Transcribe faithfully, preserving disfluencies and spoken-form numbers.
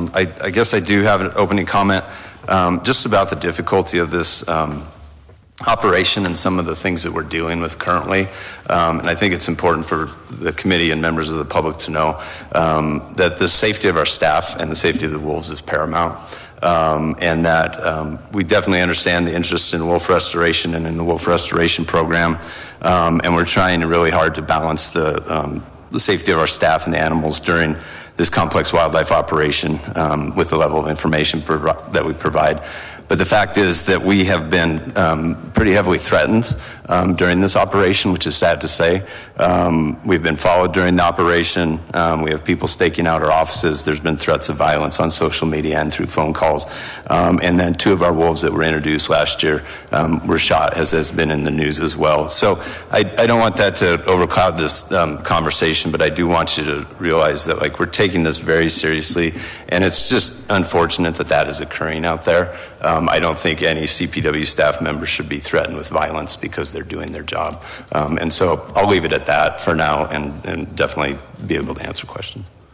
Um, I, I guess I do have an opening comment um, just about the difficulty of this um, operation and some of the things that we're dealing with currently. Um, and I think it's important for the committee and members of the public to know um, that the safety of our staff and the safety of the wolves is paramount. Um, and that um, we definitely understand the interest in wolf restoration and in the wolf restoration program. Um, and we're trying really hard to balance the, um, the safety of our staff and the animals during this complex wildlife operation um, with the level of information that we provide. But the fact is that we have been um, pretty heavily threatened um, during this operation, which is sad to say. Um, we've been followed during the operation. Um, we have people staking out our offices. There's been threats of violence on social media and through phone calls. Um, and then two of our wolves that were introduced last year um, were shot, as has been in the news as well. So I, I don't want that to overcloud this um, conversation, but I do want you to realize that like we're taking this very seriously, and it's just unfortunate that that is occurring out there. Um, Um, I don't think any C P W staff member should be threatened with violence because they're doing their job. Um, and so I'll leave it at that for now and, and definitely be able to answer questions.